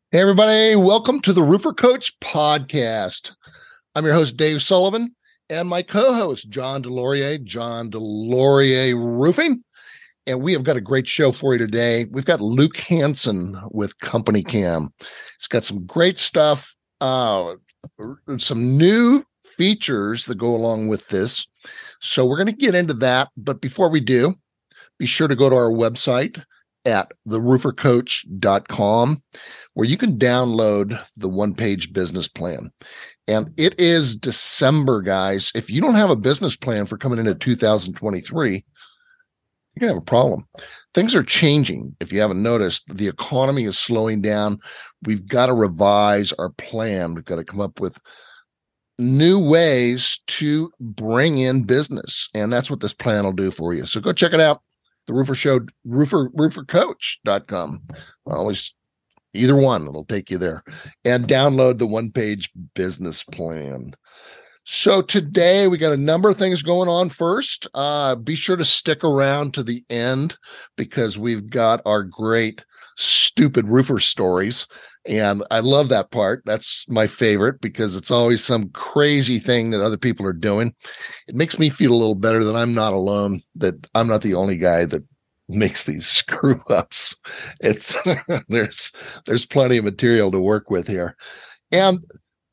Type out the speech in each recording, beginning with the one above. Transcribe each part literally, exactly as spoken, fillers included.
Hey, everybody. Welcome to the Roofer Coach Podcast. I'm your host, Dave Sullivan, and my co-host, John DeLaurier, John DeLaurier Roofing. And we have got a great show for you today. We've got Luke Hanson with Company Cam. It's got some great stuff, uh, some new features that go along with this. So we're going to get into that. But before we do, be sure to go to our website at the roofer coach dot com, where you can download the one-page business plan. And it is December, guys. If you don't have a business plan for coming into two thousand twenty-three, you're going to have a problem. Things are changing. If you haven't noticed, the economy is slowing down. We've got to revise our plan. We've got to come up with new ways to bring in business. And that's what this plan will do for you. So go check it out. The Roofer Show, roofer, roofer coach dot com. Always either one, it'll take you there. And download the one-page business plan. So today we got a number of things going on. First, uh, be sure to stick around to the end because we've got our great stupid roofer stories. And I love that part. That's my favorite because it's always some crazy thing that other people are doing. It makes me feel a little better that I'm not alone, that I'm not the only guy that makes these screw ups. It's there's there's plenty of material to work with here. And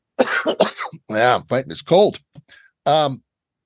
yeah, I'm fighting this cold. Um,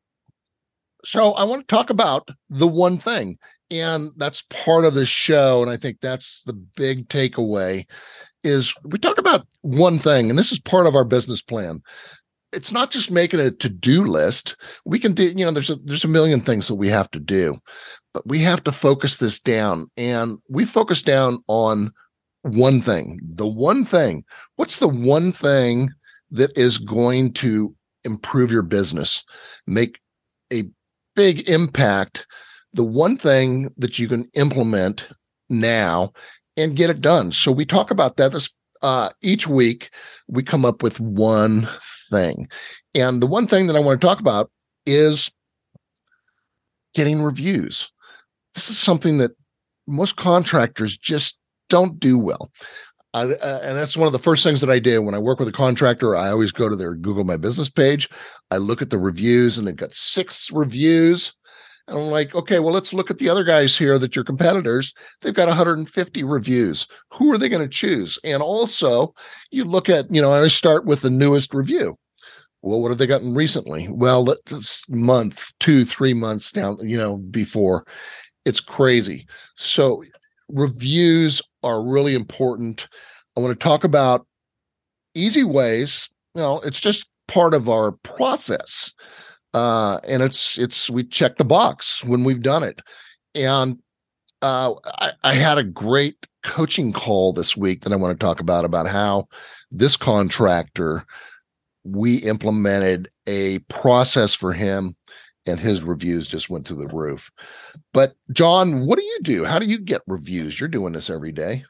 so I want to talk about the one thing, and that's part of the show. And I think that's the big takeaway is we talk about one thing, and this is part of our business plan. It's not just making a to-do list. We can do, you know, there's a, there's a million things that we have to do, but we have to focus this down, and we focus down on one thing, the one thing. What's the one thing that is going to improve your business, make a big impact, the one thing that you can implement now and get it done? So we talk about that this, uh, each week. We come up with one thing. And the one thing that I want to talk about is getting reviews. This is something that most contractors just don't do well. I, uh, and that's one of the first things that I do when I work with a contractor. I always go to their Google My Business page. I look at the reviews, and they've got six reviews. And I'm like, okay, well, let's look at the other guys here that your competitors. They've got one hundred fifty reviews. Who are they going to choose? And also, you look at, you know, I always start with the newest review. Well, what have they gotten recently? Well, let's month, two, three months down, you know, before. It's crazy. So reviews are really important. I want to talk about easy ways. You know, it's just part of our process. Uh, and it's, it's, we check the box when we've done it. And uh, I, I had a great coaching call this week that I want to talk about, about how this contractor, we implemented a process for him, and his reviews just went through the roof. But John, what do you do? How do you get reviews? You're doing this every day.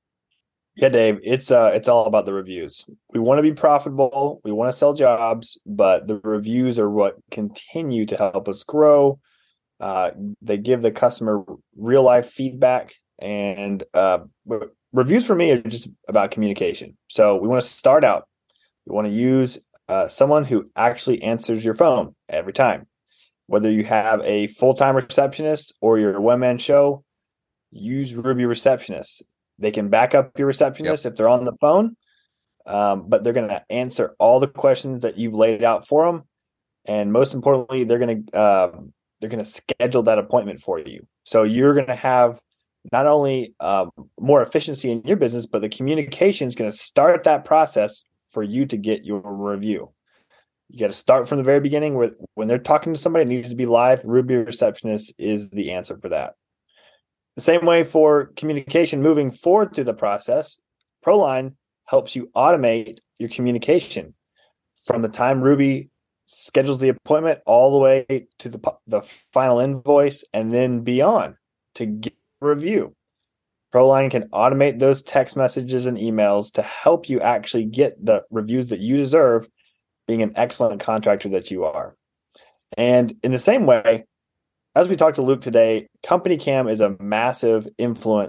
Yeah, Dave, it's uh, it's all about the reviews. We want to be profitable. We want to sell jobs, but the reviews are what continue to help us grow. Uh, they give the customer real life feedback, and uh, reviews for me are just about communication. So we want to start out. We want to use uh, someone who actually answers your phone every time. Whether you have a full-time receptionist or you're a one-man show, use Ruby Receptionist. They can back up your receptionist yep. if they're on the phone, um, but they're going to answer all the questions that you've laid out for them. And most importantly, they're going to uh, they're going to schedule that appointment for you. So you're going to have not only um, more efficiency in your business, but the communication is going to start that process for you to get your review. You got to start from the very beginning where when they're talking to somebody, it needs to be live. Ruby Receptionist is the answer for that. The same way for communication moving forward through the process, Proline helps you automate your communication from the time Ruby schedules the appointment all the way to the, the final invoice and then beyond to get a review. Proline can automate those text messages and emails to help you actually get the reviews that you deserve, being an excellent contractor that you are. And in the same way, as we talked to Luke today, Company Cam is a massive influence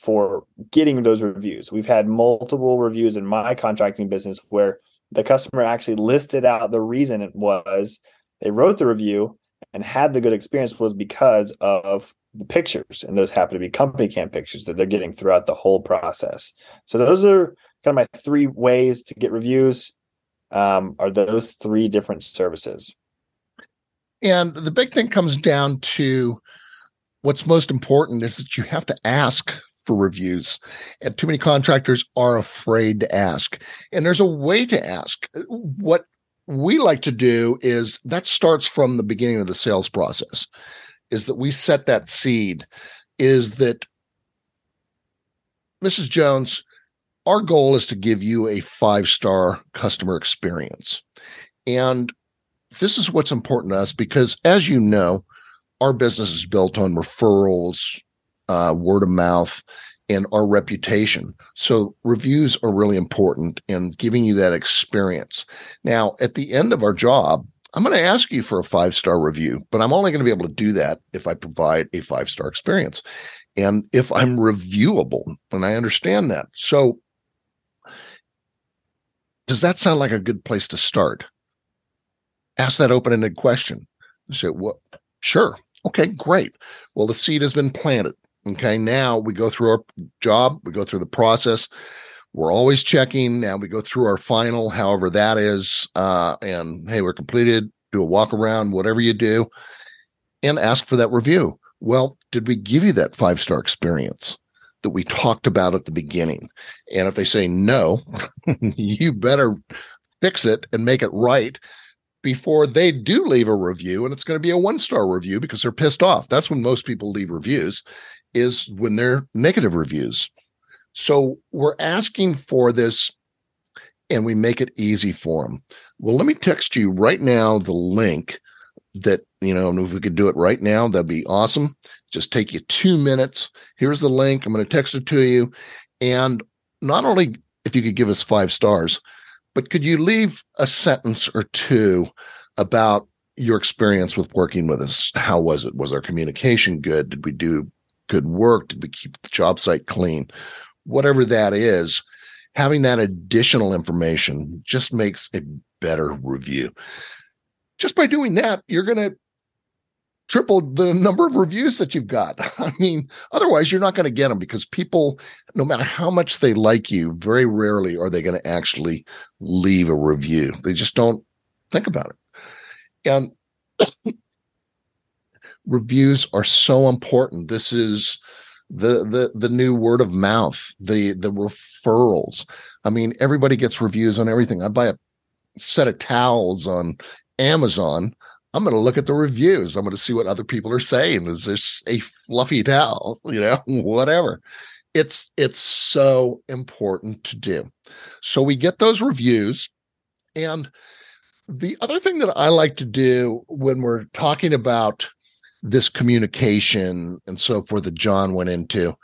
for getting those reviews. We've had multiple reviews in my contracting business where the customer actually listed out the reason it was they wrote the review and had the good experience was because of the pictures. And those happen to be company cam pictures that they're getting throughout the whole process. So those are kind of my three ways to get reviews, um, are those three different services. And the big thing comes down to what's most important is that you have to ask for reviews. And too many contractors are afraid to ask. And there's a way to ask. What we like to do is that starts from the beginning of the sales process, is that we set that seed, is that Missus Jones, our goal is to give you a five-star customer experience. And this is what's important to us because, as you know, our business is built on referrals, uh, word of mouth, and our reputation. So reviews are really important in giving you that experience. Now, at the end of our job, I'm going to ask you for a five-star review, but I'm only going to be able to do that if I provide a five-star experience and if I'm reviewable, and I understand that. So does that sound like a good place to start? Ask that open-ended question. Say, well, sure. Okay, great. Well, the seed has been planted. Okay, now we go through our job, we go through the process. We're always checking. Now we go through our final, however that is, uh, and hey, we're completed. Do a walk around, whatever you do, and ask for that review. Well, did we give you that five-star experience that we talked about at the beginning? And if they say no, you better fix it and make it right before they do leave a review. And it's going to be a one-star review because they're pissed off. That's when most people leave reviews, is when they're negative reviews. So we're asking for this, and we make it easy for them. Well, let me text you right now the link that, you know, and if we could do it right now, that'd be awesome. Just take you two minutes. Here's the link. I'm going to text it to you. And not only if you could give us five stars, but could you leave a sentence or two about your experience with working with us? How was it? Was our communication good? Did we do good work? Did we keep the job site clean? Whatever that is, having that additional information just makes a better review. Just by doing that, you're going to triple the number of reviews that you've got. I mean, otherwise you're not going to get them, because people, no matter how much they like you, very rarely are they going to actually leave a review. They just don't think about it. And reviews are so important. This is the the the new word of mouth, the the referrals. I mean, everybody gets reviews on everything. I buy a set of towels on Amazon. I'm going to look at the reviews. I'm going to see what other people are saying. Is this a fluffy towel? You know, whatever. It's it's so important to do. So we get those reviews. And the other thing that I like to do when we're talking about this communication and so forth that John went into,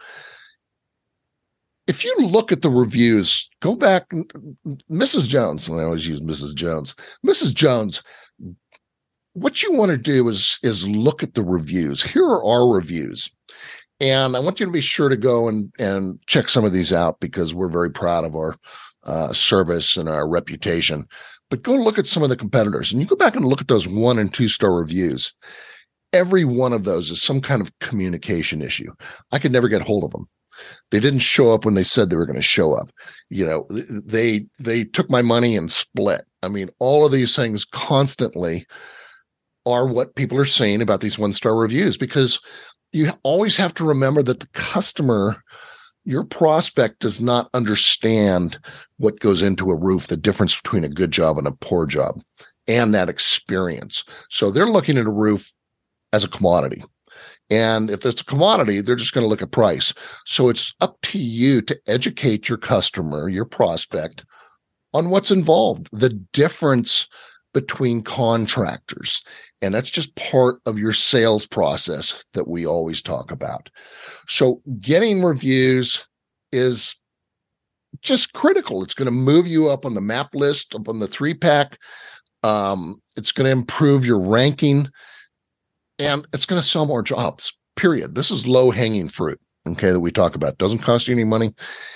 if you look at the reviews, go back, Missus Jones, and I always use Missus Jones, Missus Jones, what you want to do is, is look at the reviews. Here are our reviews. And I want you to be sure to go and, and check some of these out, because we're very proud of our uh, service and our reputation. But go look at some of the competitors, and you go back and look at those one and two star reviews. Every one of those is some kind of communication issue. I could never get hold of them. They didn't show up when they said they were going to show up. You know, they they took my money and split. I mean, all of these things constantly are what people are saying about these one-star reviews, because you always have to remember that the customer, your prospect, does not understand what goes into a roof, the difference between a good job and a poor job, and that experience. So they're looking at a roof as a commodity. And if there's a commodity, they're just going to look at price. So it's up to you to educate your customer, your prospect, on what's involved, the difference between contractors. And that's just part of your sales process that we always talk about. So getting reviews is just critical. It's going to move you up on the map list, up on the three pack. Um, it's going to improve your ranking. And it's going to sell more jobs, period. This is low-hanging fruit. okay, that we talk about. It doesn't cost you any money,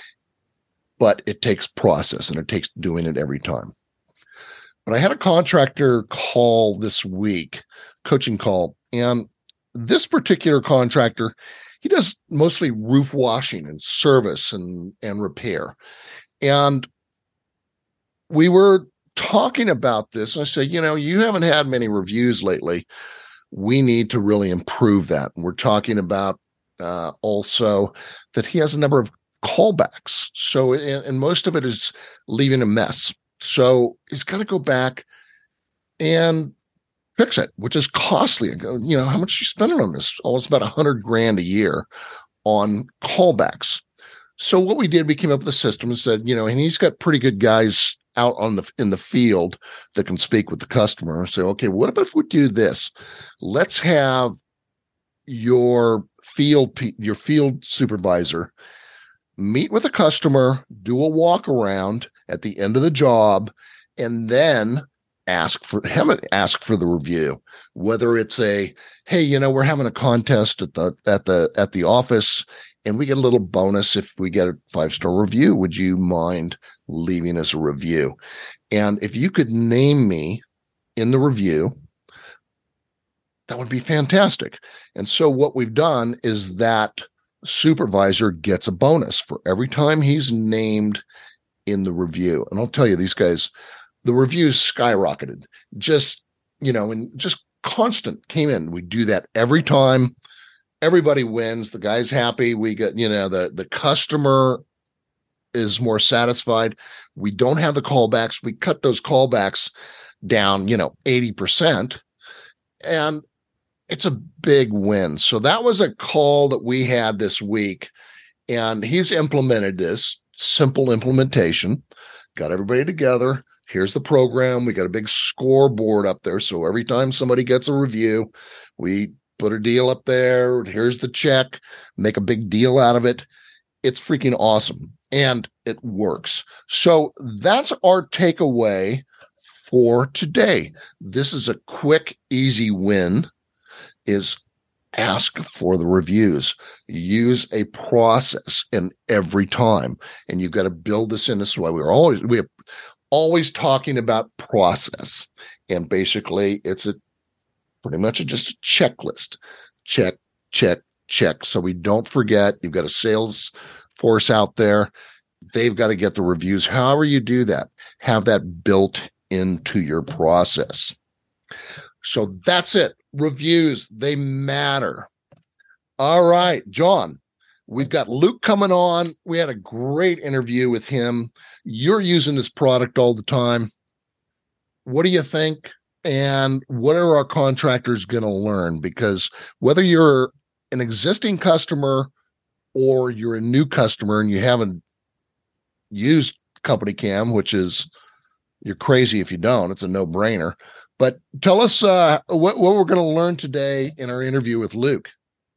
but it takes process and it takes doing it every time. But I had a contractor call this week, coaching call, and this particular contractor, he does mostly roof washing and service and, and repair. And we were talking about this. I said, you know, you haven't had many reviews lately. We need to really improve that. And we're talking about uh, also that he has a number of callbacks. So, and, and most of it is leaving a mess. So he's got to go back and fix it, which is costly. You know, how much are you spending on this? Almost about a hundred grand a year on callbacks. So what we did, we came up with a system and said, you know, and he's got pretty good guys out on the in the field that can speak with the customer and say, okay, what about if we do this? Let's have your field your field supervisor meet with a customer, do a walk around at the end of the job, and then ask for him ask for the review. Whether it's a, hey, you know, we're having a contest at the at the at the office, and we get a little bonus if we get a five-star review. Would you mind leaving us a review? And if you could name me in the review, that would be fantastic. And so what we've done is that supervisor gets a bonus for every time he's named in the review. And I'll tell you, these guys, the reviews skyrocketed. Just, you know, and just constant came in. We do that every time. Everybody wins. The guy's happy. We get, you know, the, the customer is more satisfied. We don't have the callbacks. We cut those callbacks down, you know, eighty percent. And it's a big win. So that was a call that we had this week. And he's implemented this simple implementation, got everybody together. Here's the program. We got a big scoreboard up there. So every time somebody gets a review, we put a deal up there. Here's the check, make a big deal out of it. It's freaking awesome. And it works. So that's our takeaway for today. This is a quick, easy win, is ask for the reviews. Use a process in every time. And you've got to build this in. This is why we're always, we're always talking about process. And basically it's a pretty much a, just a checklist. Check, check, check. So we don't forget. You've got a sales force out there. They've got to get the reviews. However you do that, have that built into your process. So that's it. Reviews, they matter. All right, John, we've got Luke coming on. We had a great interview with him. You're using this product all the time. What do you think? And what are our contractors going to learn? Because whether you're an existing customer or you're a new customer and you haven't used Company Cam, which is, you're crazy if you don't, it's a no-brainer. But tell us uh, what, what we're going to learn today in our interview with Luke.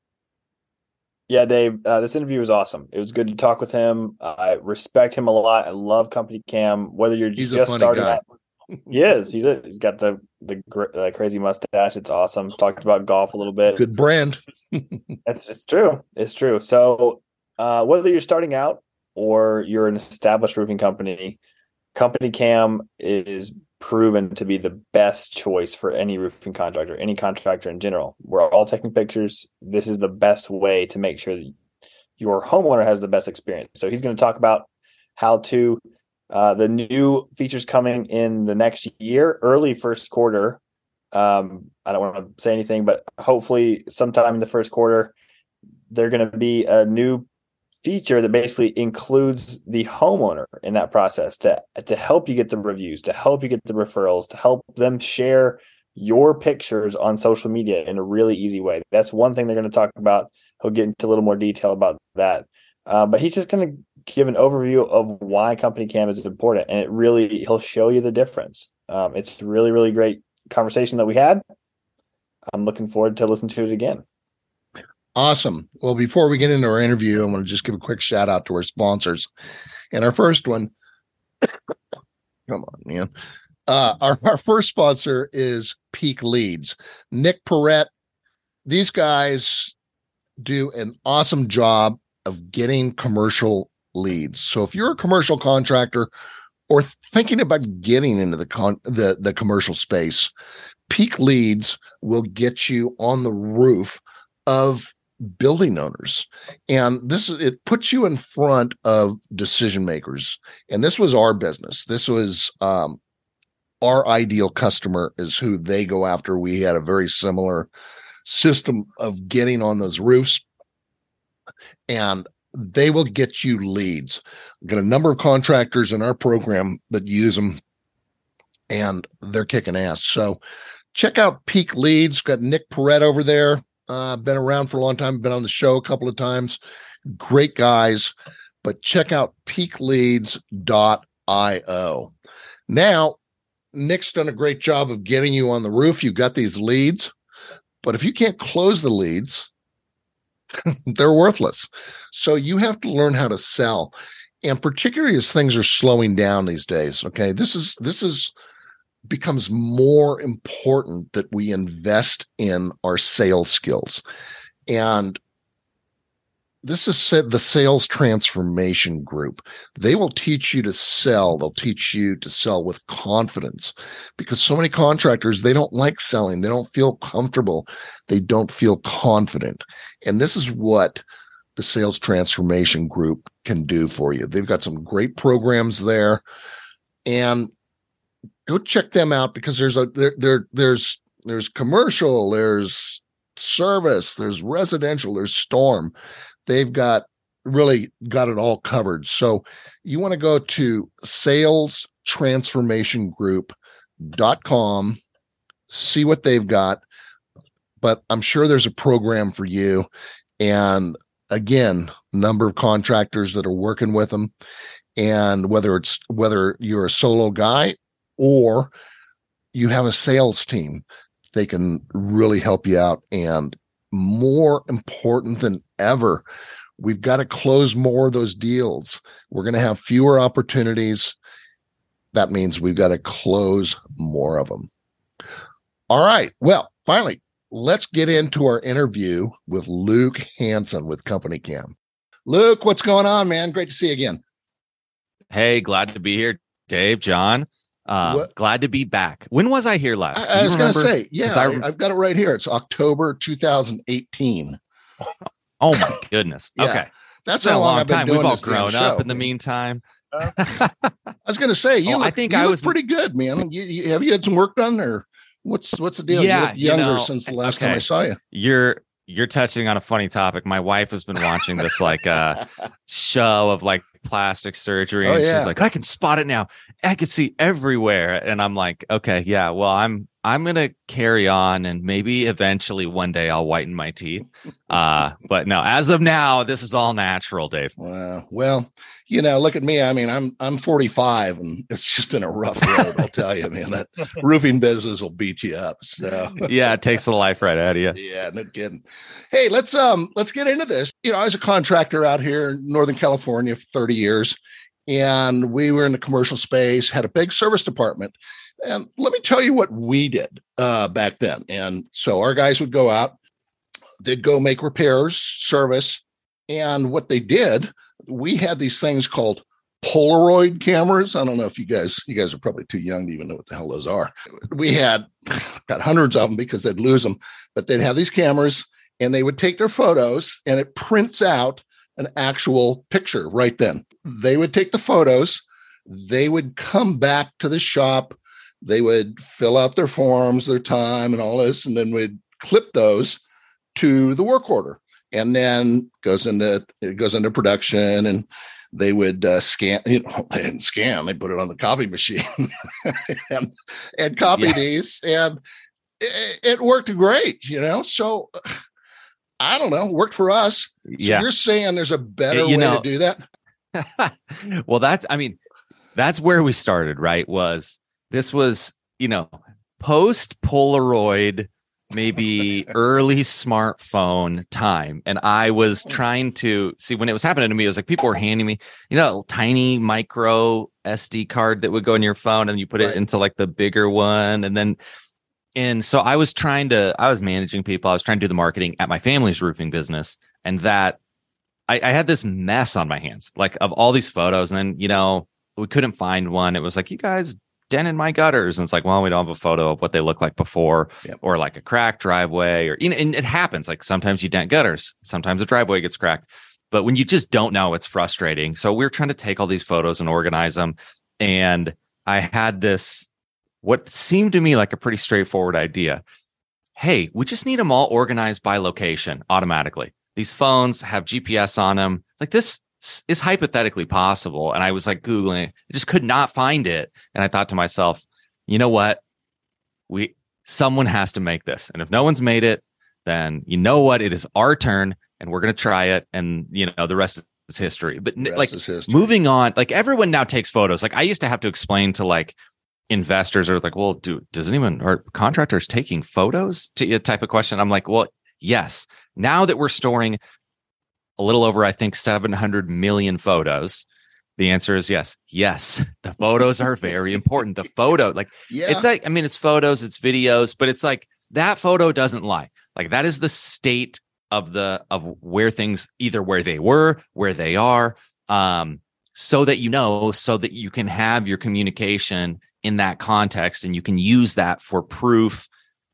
Yeah, Dave, uh, this interview was awesome. It was good to talk with him. I respect him a lot. I love Company Cam. Whether you're He's just a funny starting guy. out, he is. He's a, he's got the the uh, crazy mustache. It's awesome. Talked about golf a little bit. Good brand. It's, it's true. It's true. So uh, whether you're starting out or you're an established roofing company, Company Cam is proven to be the best choice for any roofing contractor, any contractor in general. We're all taking pictures. This is the best way to make sure that your homeowner has the best experience. So he's going to talk about how to uh, the new features coming in the next year, early first quarter. Um, I don't want to say anything, but hopefully sometime in the first quarter, they're going to be a new feature that basically includes the homeowner in that process to, to help you get the reviews, to help you get the referrals, to help them share your pictures on social media in a really easy way. That's one thing they're going to talk about. He'll get into a little more detail about that. Uh, but he's just going to give an overview of why Company Cam is important. And it really, he'll show you the difference. Um, it's really, really great conversation that we had. I'm looking forward to listening to it again. Awesome. Well, before we get into our interview, I want to just give a quick shout out to our sponsors. And our first one, come on, man. Uh, our, our first sponsor is Peak Leads. Nick Perrette. These guys, do an awesome job of getting commercial leads. So if you're a commercial contractor or thinking about getting into the con- the the commercial space, Peak Leads will get you on the roof of building owners. And this is, it puts you in front of decision makers. And this was our business. This was um, our ideal customer is who they go after. We had a very similar system of getting on those roofs, and they will get you leads. We've got a number of contractors in our program that use them, and they're kicking ass. So check out Peak Leads. Got Nick Perret over there. Uh, been around for a long time, been on the show a couple of times. Great guys, but check out peak leads dot io. Now, Nick's done a great job of getting you on the roof. You've got these leads, but if you can't close the leads, they're worthless. So you have to learn how to sell. And particularly as things are slowing down these days, okay, this is, this is, becomes more important that we invest in our sales skills. And this is said the sales transformation group. They will teach you to sell. They'll teach you to sell with confidence, because so many contractors, they don't like selling. They don't feel comfortable. They don't feel confident. And this is what the sales transformation group can do for you. They've got some great programs there, and go check them out, because there's a there, there there's there's commercial, there's service, there's residential, there's storm. They've got really got it all covered. So you want to go to sales transformation group dot com, see what they've got. But I'm sure there's a program for you. And again, number of contractors that are working with them. And whether it's whether you're a solo guy or you have a sales team, they can really help you out. And more important than ever, we've got to close more of those deals. We're going to have fewer opportunities. That means we've got to close more of them. All right. Well, finally, let's get into our interview with Luke Hanson with Company Cam. Luke, what's going on, man? Great to see you again. Hey, glad to be here, Dave, John. Uh, glad to be back. When was I here last? I, I was going to say, yeah, I, I, I've got it right here. It's October two thousand eighteen. Oh my goodness. Yeah, okay. That's been how a long long I've been time. doing We've all this grown damn up show. in the meantime. I was going to say, you oh, look, I think you I look was pretty good, man. You, you, have you had some work done, or what's what's the deal? Yeah, you look younger you know, since the last okay. time I saw you. You're you're touching on a funny topic. My wife has been watching this like uh show of like plastic surgery, Oh, and yeah. she's like, I can spot it now. I can see everywhere. And I'm like, okay, yeah, well, I'm I'm gonna carry on, and maybe eventually one day I'll whiten my teeth. Uh, but no, as of now, this is all natural, Dave. Wow. Well, you know, look at me. I mean, I'm I'm forty-five, and it's just been a rough road. I'll tell you, man. That roofing business will beat you up. So Yeah, it takes the life right out of you. yeah, no kidding. Hey, let's um let's get into this. You know, I was a contractor out here in Northern California for thirty years, and we were in the commercial space, had a big service department. And let me tell you what we did uh, back then. And so our guys would go out, they'd go make repairs, service. And what they did, we had these things called Polaroid cameras. I don't know if you guys, you guys are probably too young to even know what the hell those are. We had got hundreds of them because they'd lose them, but they'd have these cameras and they would take their photos, and it prints out an actual picture right then. They would take the photos, they would come back to the shop, they would fill out their forms, their time, and all this, and then we'd clip those to the work order, and then goes into it goes into production, and they would uh, scan. You know, they didn't scan; they put it on the copy machine and, and copy Yeah. these, and it, it worked great. You know, so I don't know, worked for us. So Yeah. you're saying there's a better You way know- to do that? Well, that's, I mean, that's where we started, right? Was this was, you know, post Polaroid, maybe early smartphone time. And I was trying to see when it was happening to me, it was like people were handing me, you know, a tiny micro S D card that would go in your phone, and you put Right. it into like the bigger one. And then, and so I was trying to, I was managing people. I was trying to do the marketing at my family's roofing business. and that I, I had this mess on my hands, like of all these photos. And then, you know, we couldn't find one. It was like, you guys dented my gutters. And it's like, well, we don't have a photo of what they look like before, yep. or like a cracked driveway, or, you know, and it happens. Like sometimes you dent gutters, sometimes a driveway gets cracked. But when you just don't know, it's frustrating. So we're trying to take all these photos and organize them. And I had this, what seemed to me like a pretty straightforward idea. Hey, we just need them all organized by location automatically. These phones have G P S on them. Like this is hypothetically possible. And I was like Googling, I just could not find it. And I thought to myself, you know what? We someone has to make this. And if no one's made it, then you know what? It is our turn and we're going to try it. And, you know, the rest is history. But like history. Moving on, like everyone now takes photos. Like I used to have to explain to like investors are like, well, do does anyone or contractors taking photos to a type of question? I'm like, well, yes. Now that we're storing a little over, I think, seven hundred million photos, the answer is yes. Yes. The photos are very important. The photo, like, yeah. It's like, I mean, it's photos, it's videos, but it's like that photo doesn't lie. Like that is the state of the, of where things, either where they were, where they are, um, so that, you know, so that you can have your communication in that context and you can use that for proof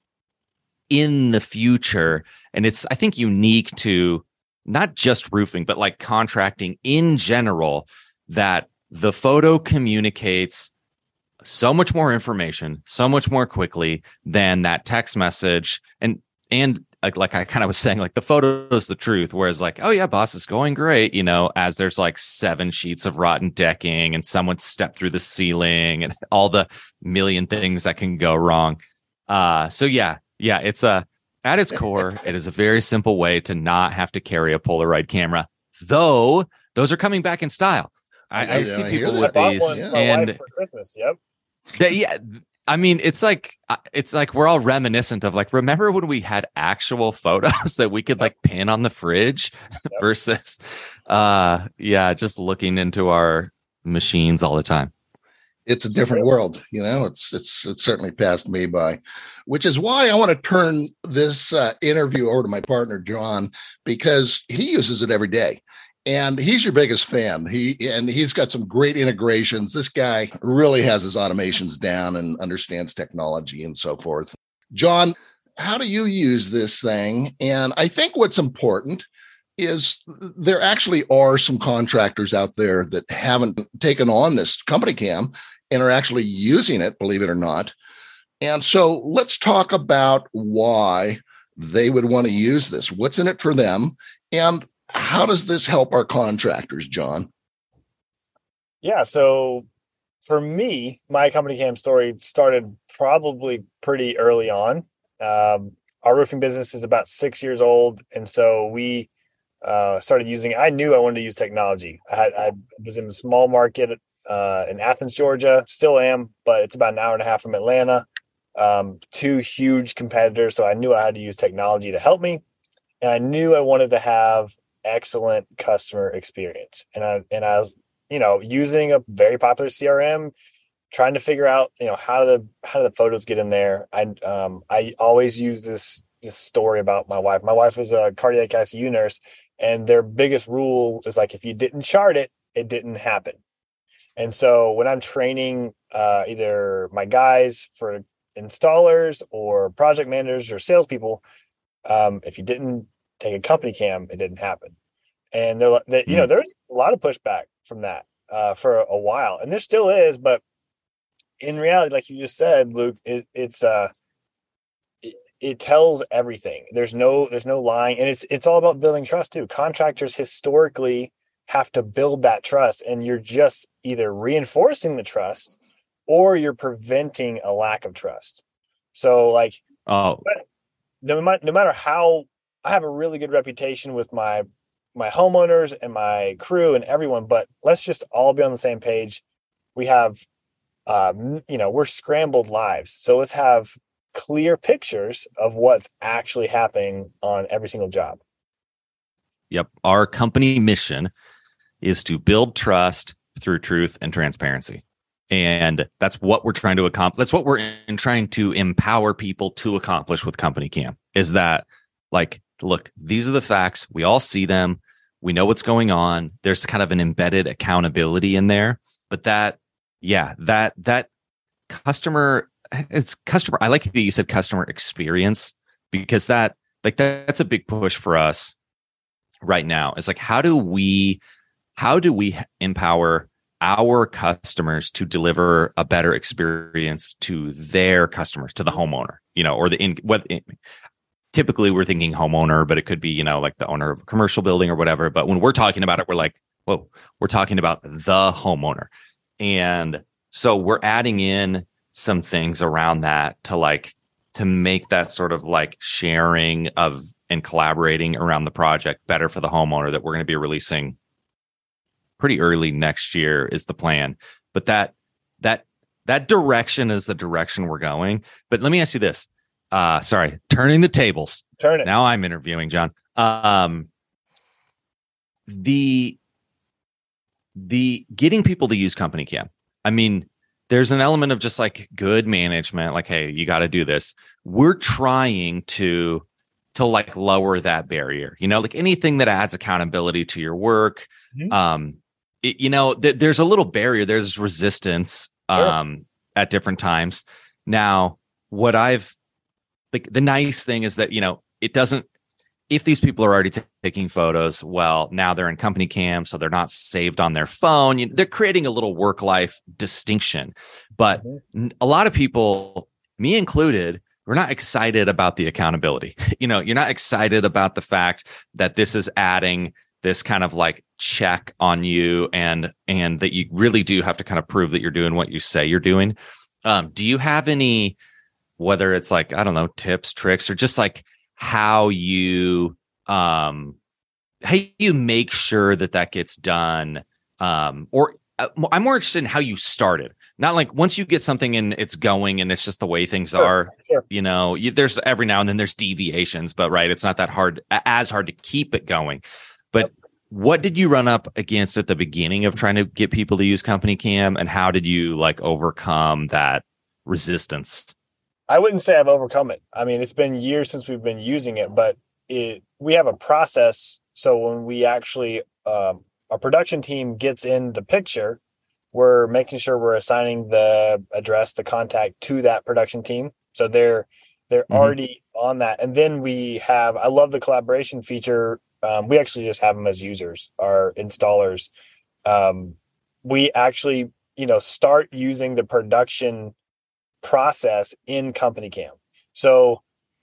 in the future. And it's, I think, unique to not just roofing, but like contracting in general, that the photo communicates so much more information, so much more quickly than that text message. And, and like, like I kind of was saying, like the photo is the truth. Whereas like, oh yeah, boss, is going great. You know, as there's like seven sheets of rotten decking and someone stepped through the ceiling and all the million things that can go wrong. Uh, so yeah, yeah, it's a, at its core, it is a very simple way to not have to carry a Polaroid camera, though those are coming back in style. I, I, I see people with these, one, yeah. and for Christmas. Yep. They, yeah, I mean, it's like it's like we're all reminiscent of like, remember when we had actual photos that we could like pin on the fridge, yep. versus, uh, yeah, just looking into our machines all the time. It's a different world, you know. It's it's it's certainly passed me by, which is why I want to turn this uh, interview over to my partner John, because he uses it every day, and he's your biggest fan. He and he's got some great integrations. This guy really has his automations down and understands technology and so forth. John, how do you use this thing? And I think what's important is there actually are some contractors out there that haven't taken on this company cam and are actually using it, believe it or not. And so let's talk about why they would want to use this. What's in it for them? And how does this help our contractors, John? Yeah. So for me, my company cam story started probably pretty early on. Um, our roofing business is about six years old. And so we, Uh, started using it. I knew I wanted to use technology. I, had, I was in a small market uh, in Athens, Georgia, still am, but it's about an hour and a half from Atlanta. Um, two huge competitors. So I knew I had to use technology to help me. And I knew I wanted to have excellent customer experience. And I, and I was, you know, using a very popular C R M, trying to figure out, you know, how do the, how do the photos get in there? I, um, I always use this, this story about my wife. My wife is a cardiac I C U nurse. And their biggest rule is like, if you didn't chart it, it didn't happen. And so when I'm training uh, either my guys for installers or project managers or salespeople, um, if you didn't take a company cam, it didn't happen. And they're, they, you know, there's a lot of pushback from that uh, for a while, and there still is. But in reality, like you just said, Luke, it, it's uh, it tells everything. There's no, there's no lying. And it's, it's all about building trust too. Contractors historically have to build that trust, and you're just either reinforcing the trust or you're preventing a lack of trust. So like, oh, no, no matter how, I have a really good reputation with my, my homeowners and my crew and everyone, but let's just all be on the same page. We have, um, you know, we're scrambled lives. So let's have clear pictures of what's actually happening on every single job. Yep. Our company mission is to build trust through truth and transparency. And that's what we're trying to accomplish. That's what we're in trying to empower people to accomplish with Company Cam, is that like, look, these are the facts. We all see them. We know what's going on. There's kind of an embedded accountability in there. But that, yeah, that that customer, it's customer. I like that you said customer experience, because that like that, that's a big push for us right now. It's like, how do we how do we empower our customers to deliver a better experience to their customers, to the homeowner, you know, or the in what typically we're thinking homeowner, but it could be, you know, like the owner of a commercial building or whatever. But when we're talking about it, we're like, whoa, we're talking about the homeowner. And so we're adding in some things around that to like, to make that sort of like sharing of and collaborating around the project better for the homeowner, that we're going to be releasing pretty early next year is the plan. But that, that, that direction is the direction we're going. But let me ask you this. Uh, sorry, turning the tables. Turn it. Now I'm interviewing John. Um, the the getting people to use Company Cam. I mean, there's an element of just like good management. Like, hey, you got to do this. We're trying to to like lower that barrier. You know, like anything that adds accountability to your work. Mm-hmm. Um, it, you know, th- there's a little barrier. There's resistance um, sure. at different times. Now, what I've The, the nice thing is that, you know, it doesn't, if these people are already t- taking photos, well, now they're in Company Cam, so they're not saved on their phone. You, they're creating a little work-life distinction. But mm-hmm. a lot of people, me included, we're not excited about the accountability. You know, you're not excited about the fact that this is adding this kind of like check on you, and and that you really do have to kind of prove that you're doing what you say you're doing. Um, do you have any, whether it's like, I don't know, tips, tricks, or just like how you, um, how you make sure that that gets done? Um, or uh, I'm more interested in how you started, not like once you get something and it's going and it's just the way things sure, are, sure. you know, you, there's every now and then there's deviations, but right. It's not that hard, as hard to keep it going. But yep. What did you run up against at the beginning of trying to get people to use Company Cam, and how did you like overcome that resistance? I wouldn't say I've overcome it. I mean, it's been years since we've been using it, but it, we have a process. So when we actually, um, our production team gets in the picture, we're making sure we're assigning the address, the contact to that production team. So they're, they're mm-hmm. already on that. And then we have, I love the collaboration feature. Um, we actually just have them as users, our installers. Um, we actually, you know, start using the production process in Company Cam. So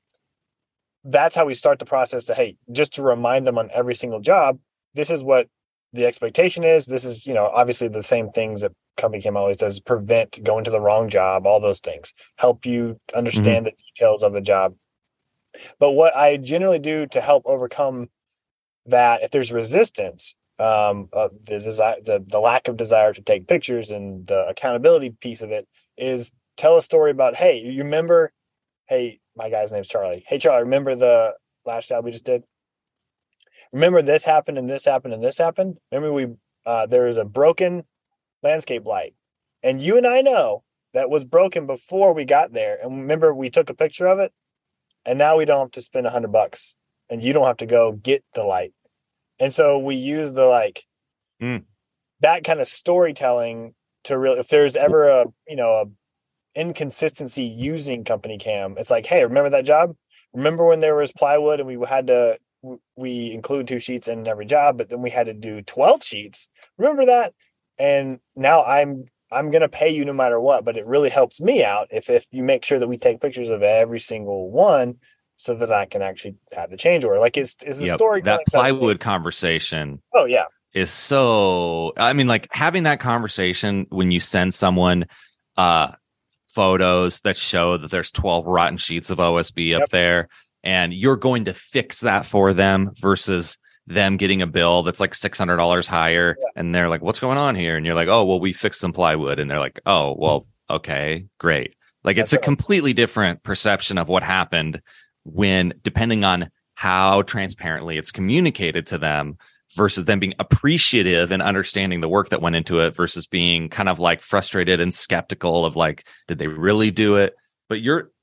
that's how we start the process to, hey, just to remind them on every single job, this is what the expectation is. This is, you know, obviously the same things that Company Cam always does: prevent going to the wrong job, all those things, help you understand mm-hmm. the details of the job. But what I generally do to help overcome that, if there's resistance, um, uh, the desire, the, the lack of desire to take pictures and the accountability piece of it, is tell a story about, hey, you remember, hey, my guy's name's Charlie. Hey, Charlie, remember the last job we just did? Remember this happened and this happened and this happened? Remember we uh, there was a broken landscape light, and you and I know that was broken before we got there. And remember, we took a picture of it, and now we don't have to spend a hundred bucks, and you don't have to go get the light. And so we use the like mm. that kind of storytelling to really, if there's ever a, you know, a inconsistency using Company Cam, it's like, hey, remember that job? Remember when there was plywood and we had to, we include two sheets in every job, but then we had to do twelve sheets. Remember that? And now I'm, I'm going to pay you no matter what, but it really helps me out if, if you make sure that we take pictures of every single one, so that I can actually have the change order. Like, it's, it's a yep. story. That plywood conversation. Oh yeah. Is so, I mean, like having that conversation when you send someone, uh, photos that show that there's twelve rotten sheets of O S B yep. up there, and you're going to fix that for them versus them getting a bill that's like six hundred dollars higher. Yeah. And they're like, what's going on here? And you're like, oh, well, we fixed some plywood. And they're like, oh, well, okay, great. Like, that's it's right. a completely different perception of what happened when, depending on how transparently it's communicated to them, versus them being appreciative and understanding the work that went into it, versus being kind of like frustrated and skeptical of like, did they really do it? But you're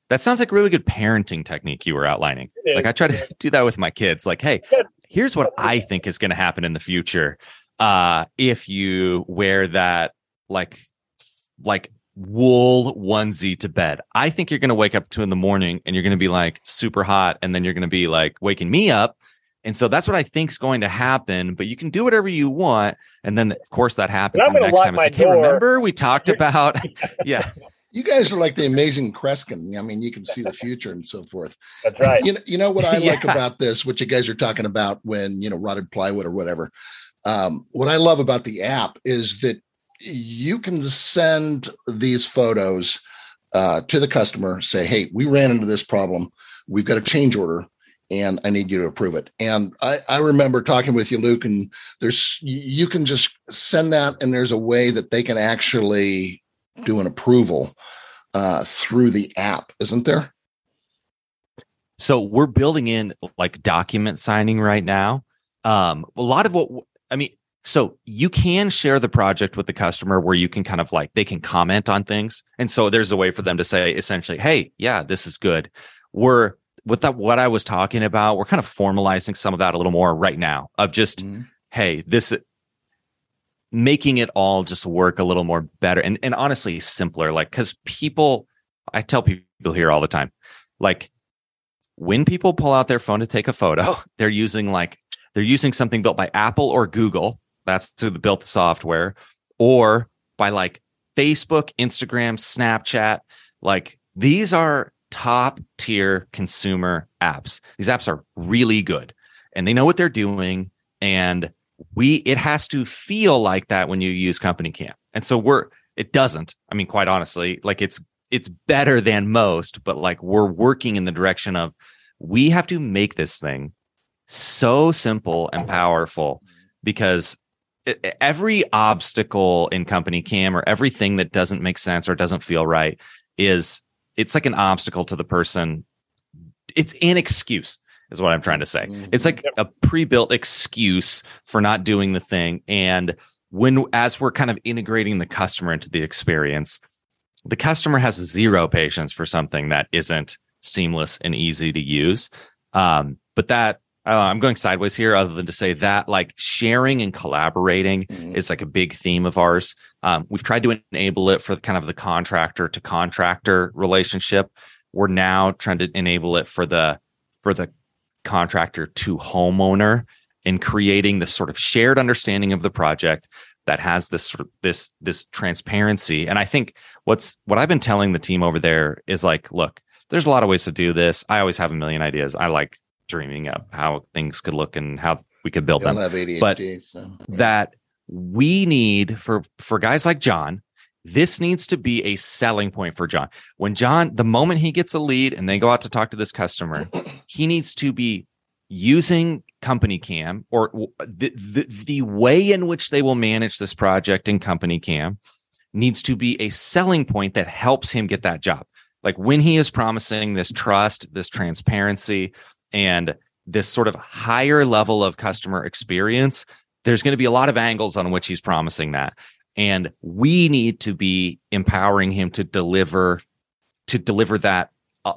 that sounds like a really good parenting technique you were outlining. Like I try to do that with my kids. Like, hey, here's what I think is going to happen in the future. Uh, if you wear that like, like wool onesie to bed, I think you're going to wake up two in the morning and you're going to be like super hot. And then you're going to be like waking me up. And so that's what I think is going to happen, but you can do whatever you want. And then of course that happens. I'm the gonna next lock time it's my like, hey, door. remember we talked about, yeah. You guys are like the amazing Kreskin. I mean, you can see the future and so forth. That's right. You know, you know what I Yeah. like about this, what you guys are talking about when, you know, rotted plywood or whatever. Um, what I love about the app is that you can send these photos uh, to the customer, say, hey, we ran into this problem. We've got a change order and I need you to approve it. And I, I remember talking with you, Luke, and there's, you can just send that and there's a way that they can actually do an approval uh, through the app, isn't there? So we're building in like document signing right now. Um, a lot of what, I mean, so you can share the project with the customer where you can kind of like, they can comment on things. And so there's a way for them to say essentially, hey, yeah, this is good. We're with that, what I was talking about, we're kind of formalizing some of that a little more right now of just, mm-hmm. hey, this, making it all just work a little more better and, and honestly simpler. Like, cause people, I tell people here all the time, like when people pull out their phone to take a photo, they're using like, they're using something built by Apple or Google. That's who built the software, or by like Facebook, Instagram, Snapchat. Like these are top tier consumer apps. These apps are really good and they know what they're doing. And we, it has to feel like that when you use Company Cam. And so we're, it doesn't, I mean, quite honestly, like it's, it's better than most, but like we're working in the direction of, we have to make this thing so simple and powerful because it, every obstacle in Company Cam or everything that doesn't make sense or doesn't feel right is, it's like an obstacle to the person. It's an excuse is what I'm trying to say. Mm-hmm. It's like a pre-built excuse for not doing the thing. And when, as we're kind of integrating the customer into the experience, the customer has zero patience for something that isn't seamless and easy to use. Um, but that, uh, I'm going sideways here other than to say that like sharing and collaborating mm-hmm. is like a big theme of ours. Um, we've tried to enable it for the, kind of the contractor to contractor relationship. We're now trying to enable it for the, for the contractor to homeowner and creating this sort of shared understanding of the project that has this sort of this, this transparency. And I think what's, what I've been telling the team over there is like, look, there's a lot of ways to do this. I always have a million ideas. I like dreaming up how things could look and how we could build You'll them. have A D H D, but so, yeah. that we need for, for guys like John, this needs to be a selling point for John. When John, the moment he gets a lead and they go out to talk to this customer, he needs to be using Company Cam or the, the, the way in which they will manage this project in Company Cam needs to be a selling point that helps him get that job. Like when he is promising this trust, this transparency, and this sort of higher level of customer experience, there's going to be a lot of angles on which he's promising that. And we need to be empowering him to deliver, to deliver that uh,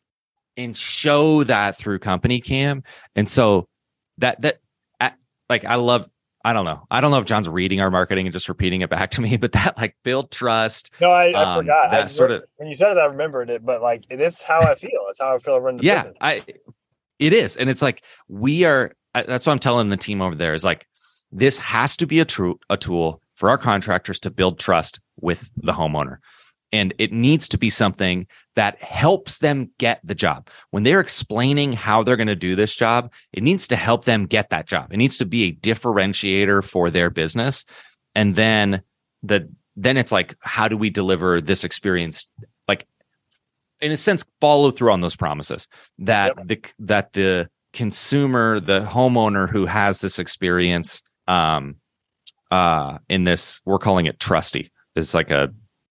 and show that through Company Cam. And so that, that uh, like, I love, I don't know. I don't know if John's reading our marketing and just repeating it back to me, but that like build trust. No, I, I um, forgot. That I, sort of, when you said it, I remembered it, but like, it's how I feel. It's how I feel running the yeah, business. I, it is. And it's like, we are, that's what I'm telling the team over there is like, this has to be a true, a tool for our contractors to build trust with the homeowner. And it needs to be something that helps them get the job. When they're explaining how they're going to do this job, it needs to help them get that job. It needs to be a differentiator for their business. And then the then it's like, how do we deliver this experience? Like, in a sense, follow through on those promises that yep. the that the consumer, the homeowner who has this experience, um, uh, in this, we're calling it trusty. It's like a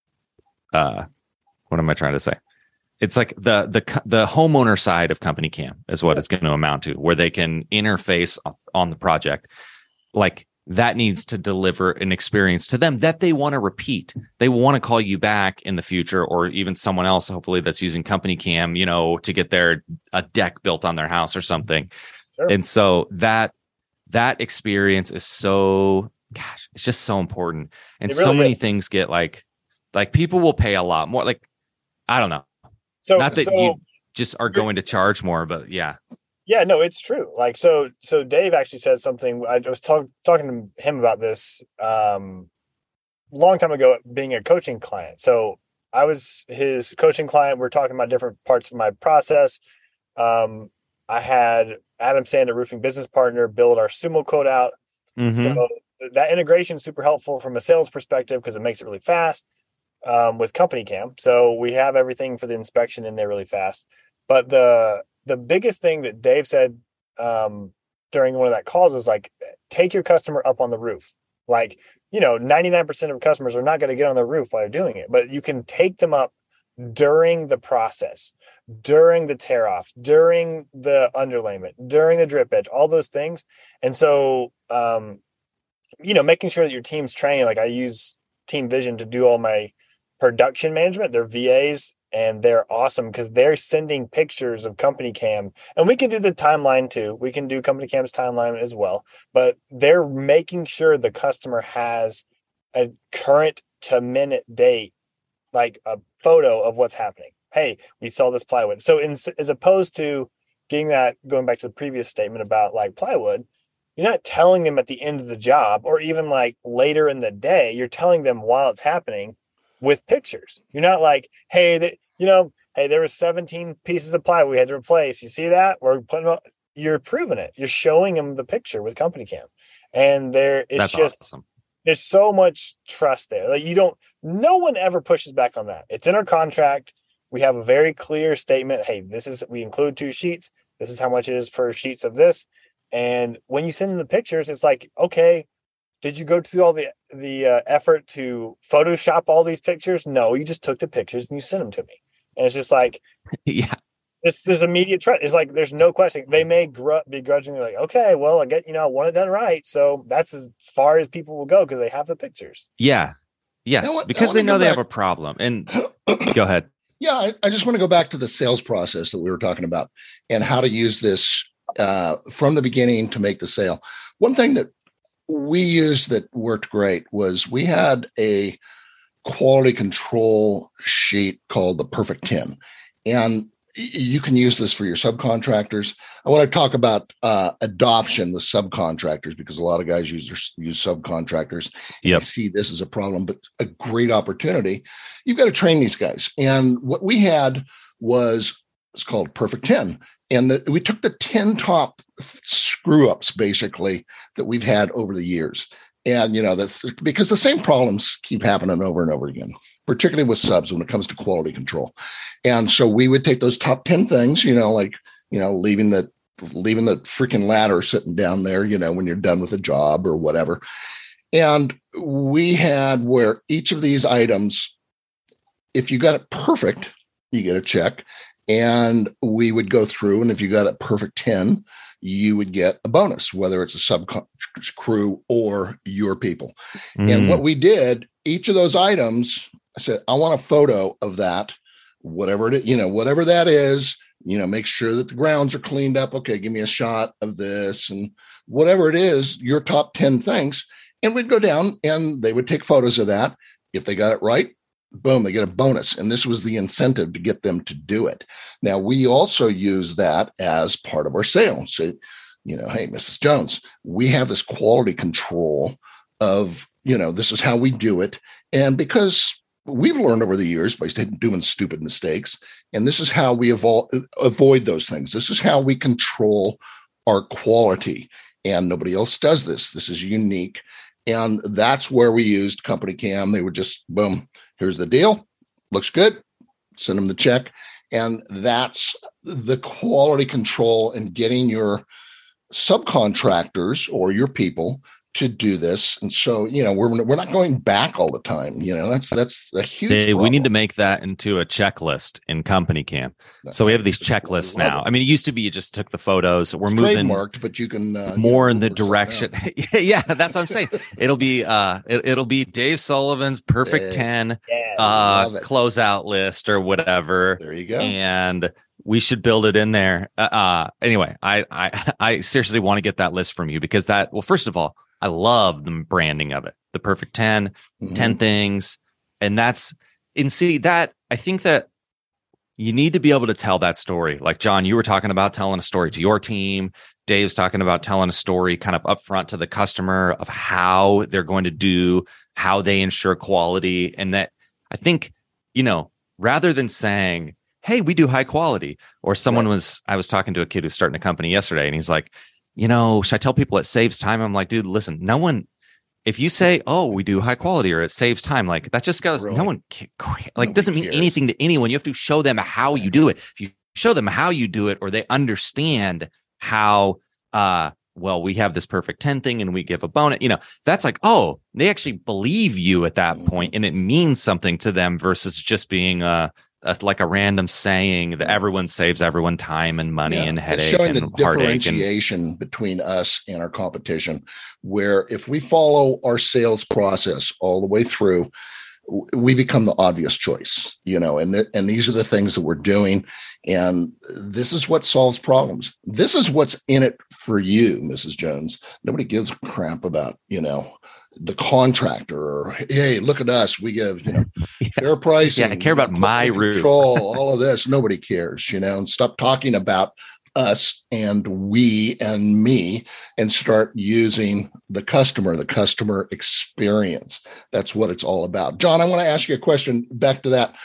Uh, what am I trying to say? It's like the the the homeowner side of Company Cam is what it's going to amount to, where they can interface on the project. Like that needs to deliver an experience to them that they want to repeat. They want to call you back in the future, or even someone else, hopefully, that's using Company Cam, you know, to get their a deck built on their house or something. Sure. And so that that experience is so, gosh, it's just so important. And really so many is. things get like, like people will pay a lot more. Like, I don't know. So not that so you just are going to charge more, but yeah. Yeah, no, it's true. Like, so, so Dave actually said something. I was talk, talking to him about this um, a long time ago, being a coaching client. So I was his coaching client. We're talking about different parts of my process. Um, I had Adam Sand, a roofing business partner, build our Sumo code out. Mm-hmm. So that integration is super helpful from a sales perspective because it makes it really fast um, with Company Cam. So we have everything for the inspection in there really fast. But the the biggest thing that Dave said um, during one of that calls was like, take your customer up on the roof. Like, you know, ninety-nine percent of customers are not going to get on the roof while they're doing it, but you can take them up during the process, during the tear off, during the underlayment, during the drip edge, all those things. And so, um, you know, making sure that your team's trained, like I use Team Vision to do all my production management. They're V As and they're awesome because they're sending pictures of Company Cam, and we can do the timeline too. We can do Company Cam's timeline as well, but they're making sure the customer has a current to minute date, like a photo of what's happening. Hey, we saw this plywood. So in, as opposed to getting that, going back to the previous statement about like plywood, you're not telling them at the end of the job or even like later in the day. You're telling them while it's happening with pictures. You're not like, hey, the, you know, hey, there were seventeen pieces of plywood we had to replace. You see that? We're putting up, you're proving it. You're showing them the picture with Company Cam. And there it's That's just awesome. There's so much trust there. Like you don't, no one ever pushes back on that. It's in our contract. We have a very clear statement. Hey, this is, we include two sheets. This is how much it is per sheets of this. And when you send them the pictures, it's like, okay, did you go through all the, the uh, effort to Photoshop all these pictures? No, you just took the pictures and you sent them to me. And it's just like, yeah, it's, there's immediate trust. It's like, there's no question. They may gr- begrudgingly like, okay, well, I get, you know, I want it done right. So that's as far as people will go because they have the pictures. Yeah. Yes. You know because they know they back. have a problem. And go ahead. Yeah. I, I just want to go back to the sales process that we were talking about and how to use this uh, from the beginning to make the sale. One thing that we used that worked great was we had a quality control sheet called the Perfect ten. And you can use this for your subcontractors. I want to talk about uh, adoption with subcontractors because a lot of guys use their, use subcontractors. Yep. I see this as a problem, but a great opportunity. You've got to train these guys. And what we had was it's called Perfect ten. And the, we took the ten top screw ups basically that we've had over the years. And, you know, that's because the same problems keep happening over and over again, particularly with subs when it comes to quality control. And so we would take those top ten things, you know, like, you know, leaving the, leaving the freaking ladder sitting down there, you know, when you're done with a job or whatever. And we had where each of these items, if you got it perfect, you get a check. And we would go through, and if you got a perfect ten, you would get a bonus, whether it's a sub crew or your people. Mm. And what we did, each of those items, I said, I want a photo of that, whatever it is, you know, whatever that is, you know, make sure that the grounds are cleaned up. Okay, give me a shot of this and whatever it is, your top ten things. And we'd go down and they would take photos of that. If they got it right, boom, they get a bonus. And this was the incentive to get them to do it. Now, we also use that as part of our sale. So, you know, hey, Missus Jones, we have this quality control of, you know, this is how we do it. And because we've learned over the years by doing stupid mistakes, and this is how we evol- avoid those things. This is how we control our quality. And nobody else does this. This is unique. And that's where we used Company Cam. They would just, boom, here's the deal. Looks good. Send them the check. And that's the quality control and getting your subcontractors or your people to do this. And so, you know, we're we're not going back all the time. You know, that's that's a huge Hey, problem. we need to make that into a checklist in Company Cam. So we have these checklists now. It. I mean, it used to be you just took the photos. We're it's moving trademarked, but you can uh, more you know, in the direction. yeah, that's what I'm saying. It'll be uh, it, it'll be Dave Sullivan's perfect Hey, ten yes, uh closeout list or whatever. There you go. And we should build it in there. Uh, uh anyway, I I I seriously want to get that list from you because that. Well, first of all, I love the branding of it. The perfect ten, mm-hmm. ten things, and that's and see that I think that. You need to be able to tell that story. Like, John, you were talking about telling a story to your team. Dave's talking about telling a story kind of upfront to the customer of how they're going to do, how they ensure quality. And that I think, you know, rather than saying, hey, we do high quality, or someone right. was, I was talking to a kid who's starting a company yesterday and he's like, you know, should I tell people it saves time? I'm like, dude, listen, no one, if you say, oh, we do high quality or it saves time, like that just goes, really? no one can, like Nobody doesn't mean cares. anything to anyone. You have to show them how you do it. If you show them how you do it, or they understand how, uh, well, we have this perfect ten thing and we give a bonus, you know, that's like, oh, they actually believe you at that mm-hmm. point, and it means something to them versus just being a, a like a random saying that everyone saves everyone time and money yeah. and headache it's showing and the differentiation and, between us and our competition, where if we follow our sales process all the way through, we become the obvious choice, you know, and, th- and these are the things that we're doing. And this is what solves problems. This is what's in it for you, Missus Jones. Nobody gives a crap about, you know, the contractor or, hey, look at us. We give, you know, yeah. fair pricing. Yeah, I care about my roof. Control, all of this. Nobody cares, you know, and stop talking about us and we and me and start using the customer, the customer experience. That's what it's all about. John, I want to ask you a question back to that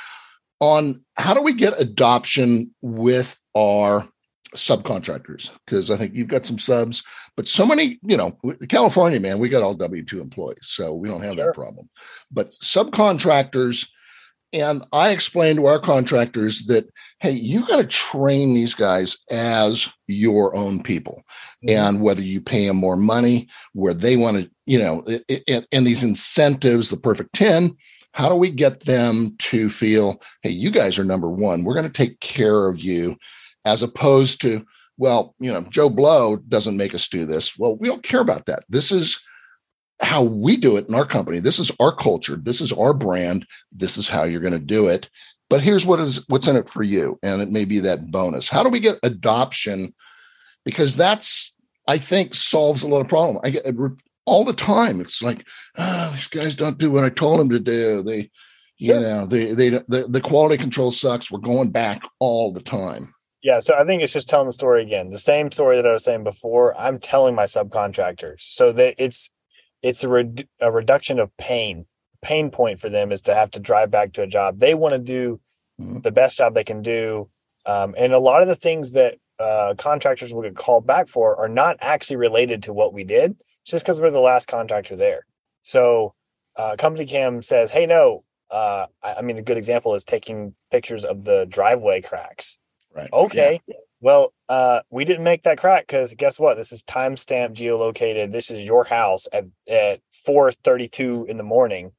on how do we get adoption with our subcontractors? Because I think you've got some subs, but so many, you know, California, man, we got all W two employees, so we don't have sure. that problem. But subcontractors, and I explained to our contractors that, hey, you got to train these guys as your own people. Mm-hmm. And whether you pay them more money, where they want to, you know, it, it, and these incentives, the perfect ten, how do we get them to feel, hey, you guys are number one. We're going to take care of you, as opposed to, well, you know, Joe Blow doesn't make us do this. Well, we don't care about that. This is how we do it in our company. This is our culture. This is our brand. This is how you're going to do it. But here's what is what's in it for you. And it may be that bonus. How do we get adoption? Because that's, I think, solves a lot of problem. I get all the time. It's like, oh, these guys don't do what I told them to do. They, you sure. know, they, they, the, the quality control sucks. We're going back all the time. Yeah, so I think it's just telling the story again. The same story that I was saying before, I'm telling my subcontractors. So that it's it's a, re- a reduction of pain. Pain point for them is to have to drive back to a job. They want to do mm-hmm. the best job they can do. Um, and a lot of the things that uh, contractors will get called back for are not actually related to what we did. It's just because we're the last contractor there. So uh, Company Cam says, hey, no. Uh, I, I mean, a good example is taking pictures of the driveway cracks. Right. Okay. Yeah. Well, uh, we didn't make that crack because guess what? This is timestamp geolocated. This is your house at, at four thirty-two in the morning.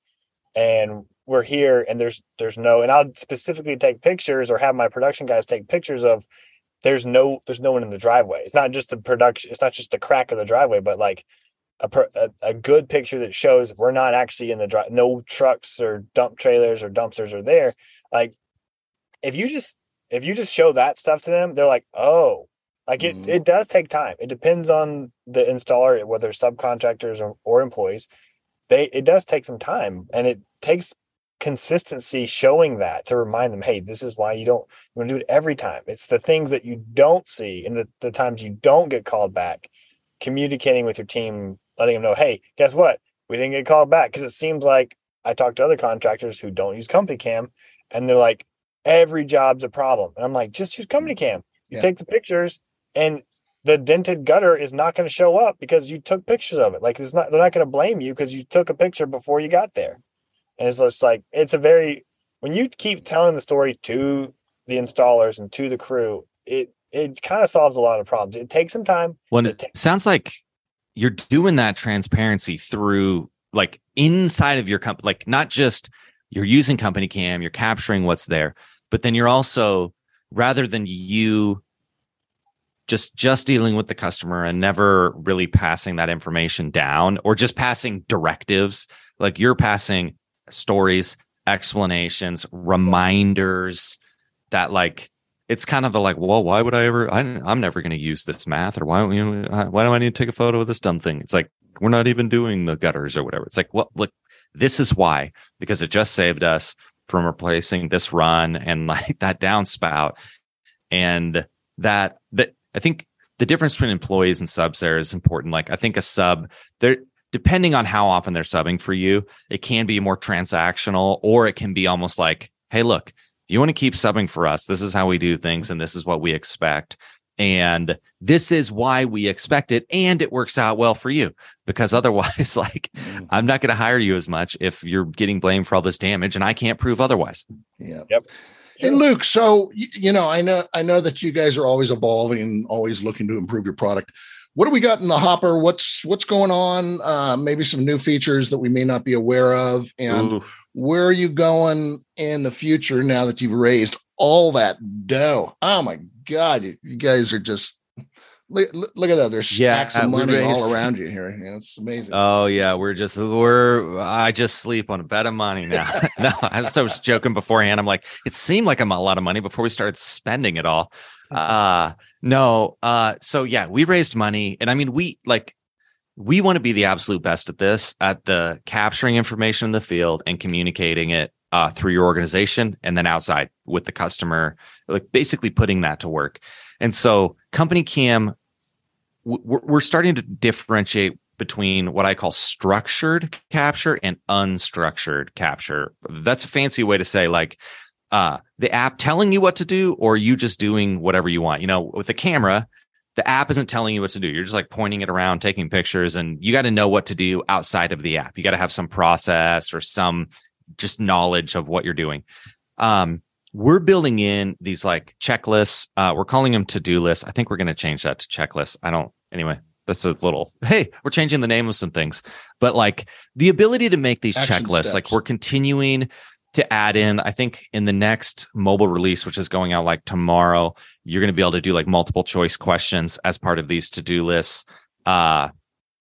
And we're here and there's, there's no, and I'll specifically take pictures or have my production guys take pictures of there's no, there's no one in the driveway. It's not just the production. It's not just the crack of the driveway, but like a, a, a good picture that shows we're not actually in the drive. No trucks or dump trailers or dumpsters are there. Like if you just, If you just show that stuff to them, they're like, oh, like it, mm-hmm. it does take time. It depends on the installer, whether subcontractors or, or employees. They It does take some time, and it takes consistency showing that to remind them, hey, this is why you don't you want to do it every time. It's the things that you don't see and the, the times you don't get called back, communicating with your team, letting them know, hey, guess what? We didn't get called back. Because it seems like I talk to other contractors who don't use Company Cam, and they're like, every job's a problem. And I'm like, just use Company Cam. You yeah. take the pictures and the dented gutter is not going to show up because you took pictures of it. Like it's not, they're not going to blame you because you took a picture before you got there. And it's just like, it's a very, when you keep telling the story to the installers and to the crew, it, it kind of solves a lot of problems. It takes some time. Well, it, it takes- sounds sounds like you're doing that transparency through like inside of your company, like not just you're using Company Cam, you're capturing what's there, but then you're also, rather than you just just dealing with the customer and never really passing that information down or just passing directives, like you're passing stories, explanations, reminders that like, it's kind of a like, well, why would I ever, I, I'm never going to use this math, or why, you know, why do I need to take a photo of this dumb thing? It's like, we're not even doing the gutters or whatever. It's like, well, look, this is why, because it just saved us from replacing this run and like that downspout. And that, that I think the difference between employees and subs there is important. Like I think a sub, they're, depending on how often they're subbing for you, it can be more transactional, or it can be almost like, hey, look, you want to keep subbing for us, this is how we do things, and this is what we expect. And this is why we expect it. And it works out well for you, because otherwise, like, I'm not going to hire you as much if you're getting blamed for all this damage and I can't prove otherwise. Yeah. Yep. Hey, Luke, so, you know, I know, I know that you guys are always evolving, always looking to improve your product. What do we got in the hopper? What's, what's going on? Uh, maybe some new features that we may not be aware of. And Ooh. Where are you going in the future now that you've raised all that dough? Oh my God, you, you guys are just look, look at that. There's stacks yeah, of money raised, all around you here. You know, it's amazing. Oh yeah, we're just we're I just sleep on a bed of money now. No, I was, I was joking beforehand. I'm like, it seemed like I'm a lot of money before we started spending it all. Uh no, uh so yeah, we raised money, and I mean we like we want to be the absolute best at this, at the capturing information in the field and communicating it uh, through your organization and then outside with the customer, like basically putting that to work. And so Company Cam, we're, we're starting to differentiate between what I call structured capture and unstructured capture. That's a fancy way to say like uh, the app telling you what to do, or you just doing whatever you want. You know, with the camera, the app isn't telling you what to do. You're just like pointing it around, taking pictures, and you got to know what to do outside of the app. You got to have some process or some just knowledge of what you're doing. Um, we're building in these like checklists. Uh, we're calling them to-do lists. I think we're going to change that to checklists. I don't, anyway, that's a little, hey, we're changing the name of some things, but like the ability to make these Action checklists, steps. Like we're continuing to add in, I think in the next mobile release, which is going out like tomorrow, you're going to be able to do like multiple choice questions as part of these to-do lists. Uh,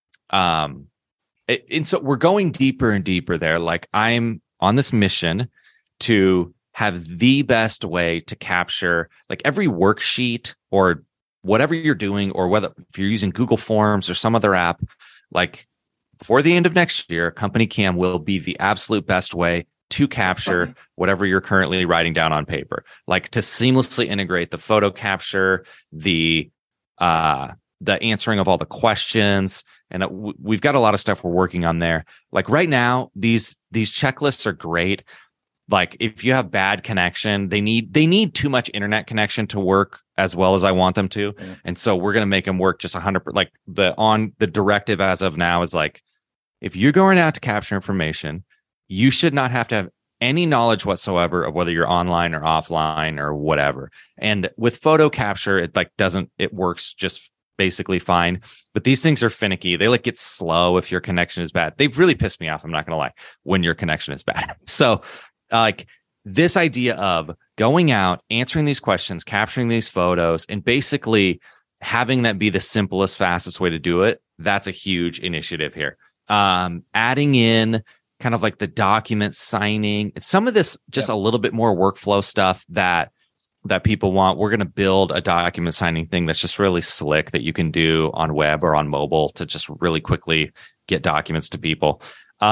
um, it, and so we're going deeper and deeper there. Like I'm on this mission to have the best way to capture like every worksheet or whatever you're doing, or whether if you're using Google Forms or some other app, like before the end of next year, Company Cam will be the absolute best way to capture whatever you're currently writing down on paper, like to seamlessly integrate the photo capture, the uh, the answering of all the questions. And w- we've got a lot of stuff we're working on there. Like right now, these these checklists are great. Like if you have bad connection, they need they need too much internet connection to work as well as I want them to. Yeah. And so we're going to make them work just one hundred percent. Like the on the directive as of now is like, if you're going out to capture information, you should not have to have any knowledge whatsoever of whether you're online or offline or whatever. And with photo capture, it like doesn't, it works just basically fine. But these things are finicky. They like get slow if your connection is bad. They really piss me off, I'm not going to lie, when your connection is bad. So uh, like this idea of going out, answering these questions, capturing these photos, and basically having that be the simplest, fastest way to do it, that's a huge initiative here. Um, adding in kind of like the document signing, some of this just yep. a little bit more workflow stuff that that people want. We're going to build a document signing thing that's just really slick that you can do on web or on mobile to just really quickly get documents to people.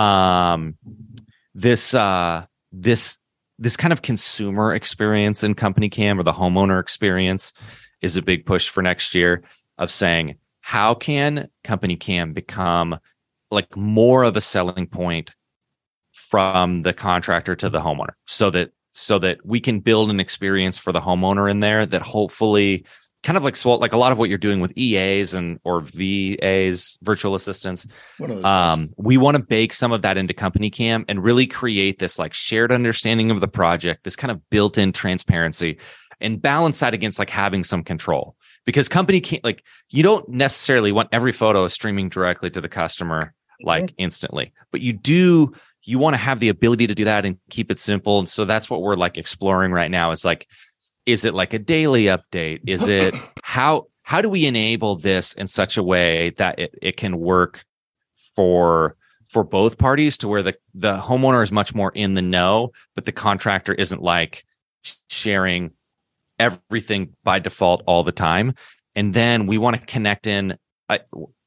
Um, this uh, this this kind of consumer experience in Company Cam, or the homeowner experience, is a big push for next year, of saying, how can Company Cam become like more of a selling point from the contractor to the homeowner, so that so that we can build an experience for the homeowner in there that hopefully kind of like like a lot of what you're doing with E As and or V As, virtual assistants. Um, we want to bake some of that into Company Cam and really create this like shared understanding of the project, this kind of built-in transparency, and balance that against like having some control. because company can't, like, you don't necessarily want every photo streaming directly to the customer like mm-hmm. instantly, but you do, you want to have the ability to do that and keep it simple. And so that's what we're like exploring right now is like, is it like a daily update? Is it how, how do we enable this in such a way that it, it can work for, for both parties to where the, the homeowner is much more in the know, but the contractor isn't like sharing everything by default all the time. And then we want to connect in uh,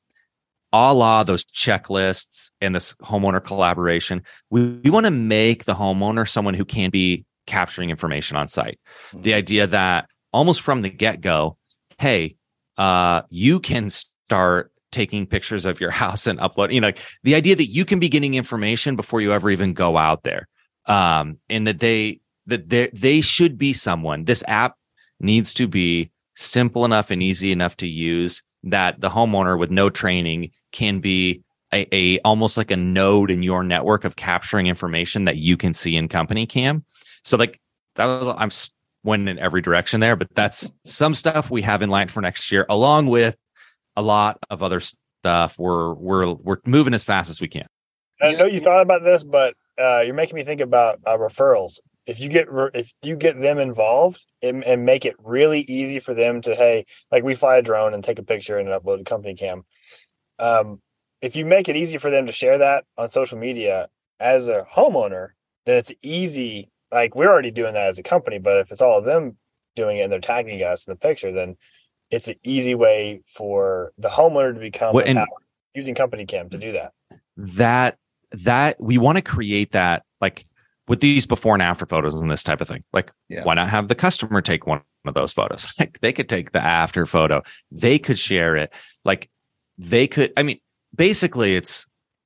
a la those checklists and this homeowner collaboration. We, we want to make the homeowner someone who can be capturing information on site. Mm-hmm. The idea that almost from the get-go, hey, uh, you can start taking pictures of your house and upload, you know, the idea that you can be getting information before you ever even go out there. Um, and that they, that they, they should be someone, this app needs to be simple enough and easy enough to use that the homeowner with no training can be a, a almost like a node in your network of capturing information that you can see in Company Cam. So like that was, I'm went in every direction there, but that's some stuff we have in line for next year, along with a lot of other stuff. We're we're we're moving as fast as we can. I know you thought about this, but uh, you're making me think about uh, referrals. If you get if you get them involved and, and make it really easy for them to, hey, like we fly a drone and take a picture and upload to Company Cam. Um, if you make it easy for them to share that on social media as a homeowner, then it's easy. Like we're already doing that as a company, but if it's all of them doing it and they're tagging us in the picture, then it's an easy way for the homeowner to become well, and using Company Cam to do that. That that we want to create that, like with these before and after photos and this type of thing. Like, yeah. Why not have the customer take one of those photos? Like they could take the after photo, they could share it. Like they could. I mean, basically, it's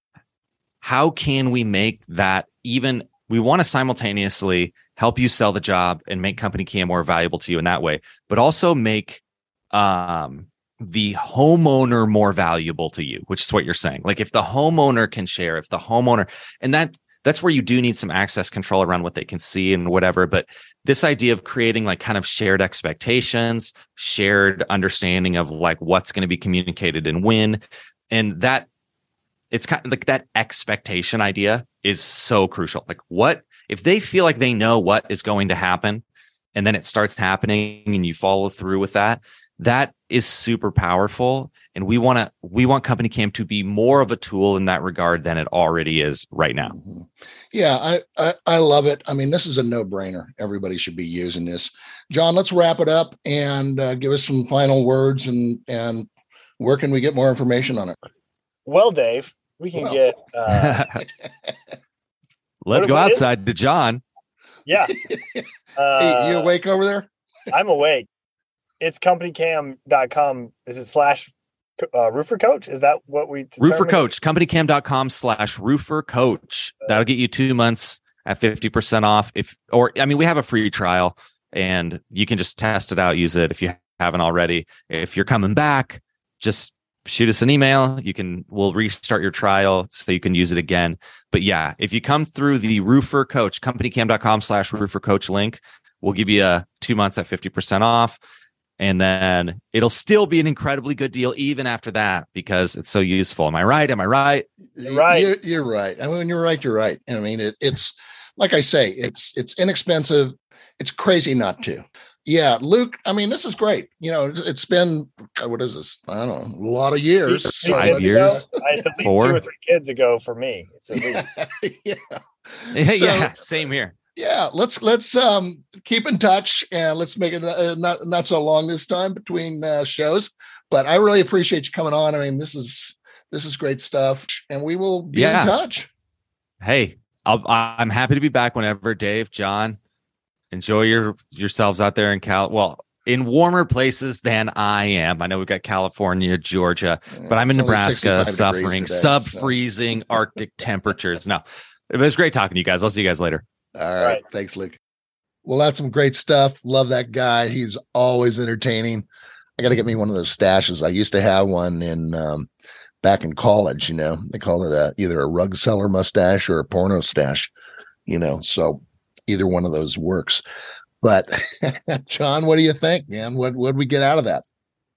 how can we make that even. We want to simultaneously help you sell the job and make Company Cam more valuable to you in that way, but also make um, the homeowner more valuable to you, which is what you're saying. Like if the homeowner can share, if the homeowner, and that that's where you do need some access control around what they can see and whatever. But this idea of creating like kind of shared expectations, shared understanding of like what's going to be communicated and when, and that it's kind of like that expectation idea is so crucial. Like what, if they feel like they know what is going to happen and then it starts happening and you follow through with that, that is super powerful. And we want to, we want Company Cam to be more of a tool in that regard than it already is right now. Mm-hmm. Yeah, I, I, I love it. I mean, this is a no brainer. Everybody should be using this. John, let's wrap it up and uh, give us some final words and, and where can we get more information on it? Well, Dave, we can well. get. Uh, Let's go outside to John. Yeah. Uh, hey, you awake over there? I'm awake. It's company cam dot com. Is it slash uh, roofer coach? Is that what we determined? Roofer coach, company cam dot com slash roofer coach. That'll get you two months at fifty percent off. If, or, I mean, we have a free trial and you can just test it out, use it if you haven't already. If you're coming back, just shoot us an email. You can, we'll restart your trial so you can use it again. But yeah, if you come through the roofer coach, company cam dot com slash roofer coach link, we'll give you a two months at fifty percent off. And then it'll still be an incredibly good deal even after that because it's so useful. Am I right? Am I right? You're right. You're, you're right. I mean, when you're right, you're right. I mean, it, it's like I say, it's, it's inexpensive. It's crazy not to. Yeah, Luke, I mean, this is great. You know, it's been, what is this? I don't know, a lot of years. So Five years? It's at least Four? two or three kids ago for me. It's at least. yeah. Yeah, so, yeah, same here. Yeah, let's let's um, keep in touch and let's make it uh, not, not so long this time between uh, shows. But I really appreciate you coming on. I mean, this is this is great stuff. And we will be yeah. in touch. Hey, I'll, I'm happy to be back whenever, Dave, John. Enjoy your yourselves out there in Cal. Well, in warmer places than I am. I know we've got California, Georgia, yeah, but I'm in Nebraska, suffering today, sub-freezing so. Arctic temperatures. No, it was great talking to you guys. I'll see you guys later. All right. All right. Thanks, Luke. Well, that's some great stuff. Love that guy. He's always entertaining. I got to get me one of those stashes. I used to have one in um, back in college. You know, they call it a, either a rug seller mustache or a porno stash. You know, so. Either one of those works. But John, what do you think, man? What what we get out of that?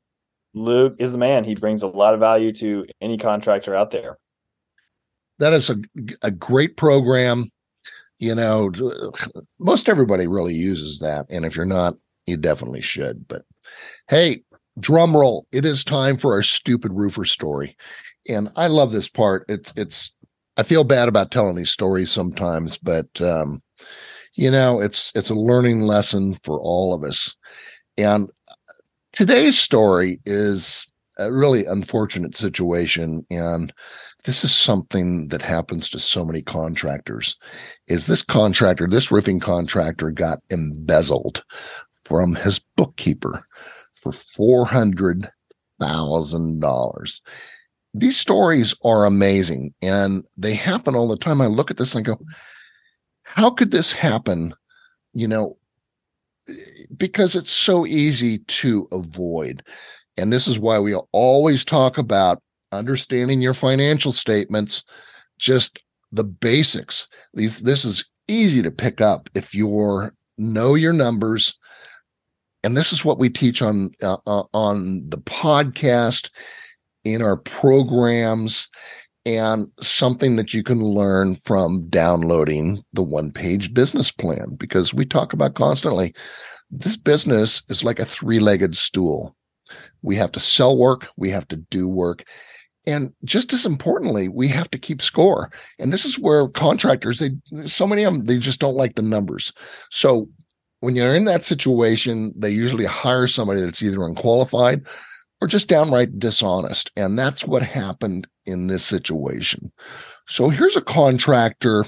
Luke is the man. He brings a lot of value to any contractor out there. That is a, a great program. You know, most everybody really uses that. And if you're not, you definitely should. But hey, drum roll. It is time for our stupid roofer story. And I love this part. It's, it's, I feel bad about telling these stories sometimes, but, um, you know, it's, it's a learning lesson for all of us. And today's story is a really unfortunate situation. And this is something that happens to so many contractors. Is this contractor, this roofing contractor got embezzled from his bookkeeper for four hundred thousand dollars. These stories are amazing and they happen all the time. I look at this and I go, how could this happen? You know, because it's so easy to avoid. And this is why we always talk about understanding your financial statements, just the basics. These, this is easy to pick up if you know your numbers. And this is what we teach on, uh, uh, on the podcast, in our programs, and something that you can learn from downloading the one-page business plan, because we talk about constantly, this business is like a three-legged stool. We have to sell work, we have to do work, and just as importantly, we have to keep score. And this is where contractors, they, so many of them, they just don't like the numbers. So when you're in that situation, they usually hire somebody that's either unqualified or just downright dishonest. And that's what happened in this situation. So here's a contractor,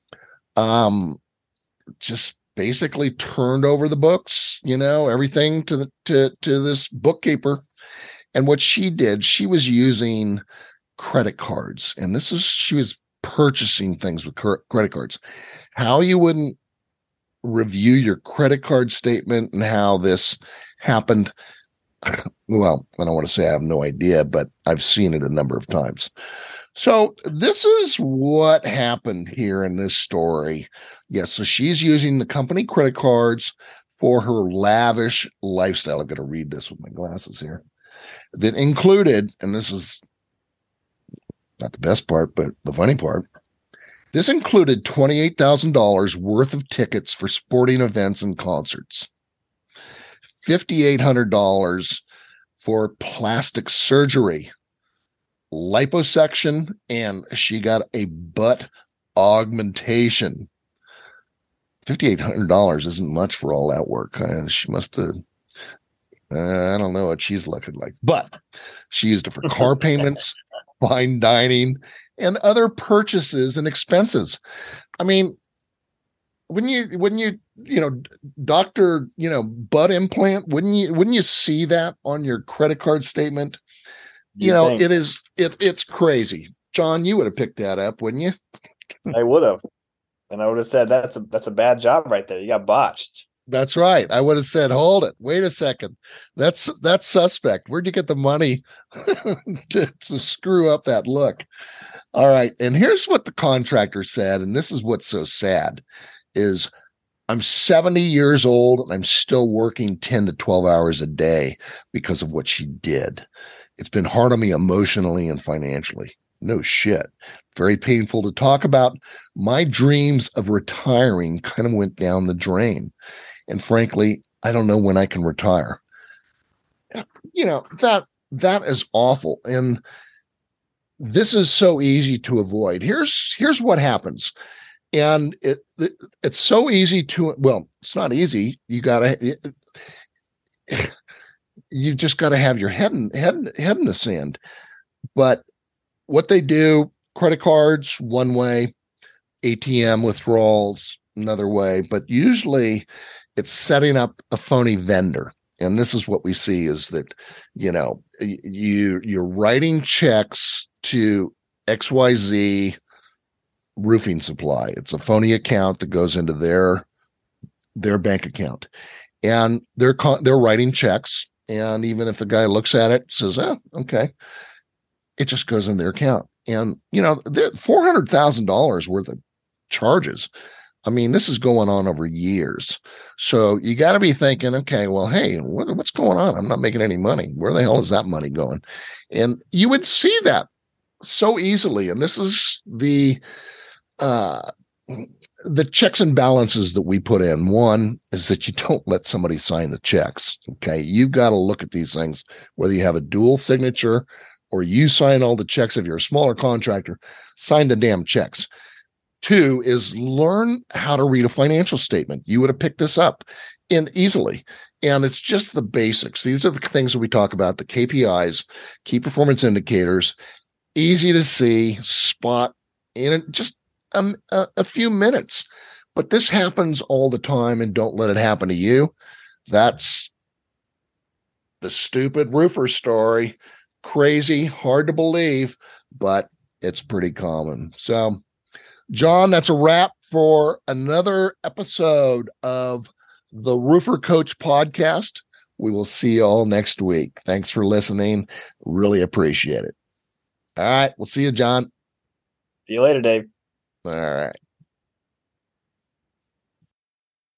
um, just basically turned over the books, you know, everything to the, to, to this bookkeeper. And what she did, she was using credit cards. And this is, she was purchasing things with credit cards. How you wouldn't review your credit card statement and how this happened. Well, I don't want to say I have no idea, but I've seen it a number of times. So this is what happened here in this story. Yes, so she's using the company credit cards for her lavish lifestyle. I'm going to read this with my glasses here. That included, and this is not the best part, but the funny part, this included twenty-eight thousand dollars worth of tickets for sporting events and concerts, five thousand eight hundred dollars for plastic surgery, liposuction, and she got a butt augmentation. five thousand eight hundred dollars isn't much for all that work. Uh, she must have, uh, I don't know what she's looking like, but she used it for car payments, fine dining, and other purchases and expenses. I mean, when you, when you, you know, doctor, you know, butt implant, wouldn't you, wouldn't you see that on your credit card statement? You, you know, think. it is, it, it's crazy. John, you would have picked that up, wouldn't you? I would have. And I would have said, that's a, that's a bad job right there. You got botched. That's right. I would have said, hold it. Wait a second. That's, that's suspect. Where'd you get the money to, to screw up that look? All right. And here's what the contractor said. And this is what's so sad is I'm seventy years old and I'm still working ten to twelve hours a day because of what she did. It's been hard on me emotionally and financially. No shit. Very painful to talk about. My dreams of retiring kind of went down the drain. And frankly, I don't know when I can retire. You know, that, that is awful. And this is so easy to avoid. Here's, here's what happens. And it, it it's so easy to, well, it's not easy. You gotta, it, you just gotta have your head in, head, head in the sand. But what they do, credit cards, one way, A T M withdrawals, another way, but usually it's setting up a phony vendor. And this is what we see is that, you know, you, you're writing checks to X Y Z roofing supply. It's a phony account that goes into their, their bank account, and they're, they're writing checks. And even if the guy looks at it, says, oh, okay, it just goes in their account. And, you know, four hundred thousand dollars worth of charges. I mean, this is going on over years. So you got to be thinking, okay, well, hey, what, what's going on? I'm not making any money. Where the hell is that money going? And you would see that so easily. And this is the uh, the checks and balances that we put in. One is that you don't let somebody sign the checks. Okay. You've got to look at these things, whether you have a dual signature or you sign all the checks. If you're a smaller contractor, sign the damn checks. Two is learn how to read a financial statement. You would have picked this up in easily. And it's just the basics. These are the things that we talk about, the K P Is, key performance indicators, easy to see, spot in just a, a, a few minutes. But this happens all the time, and don't let it happen to you. That's the stupid roofer story. Crazy, hard to believe, but it's pretty common. So, John, that's a wrap for another episode of the Roofer Coach Podcast. We will see you all next week. Thanks for listening. Really appreciate it. All right. We'll see you, John. See you later, Dave. All right.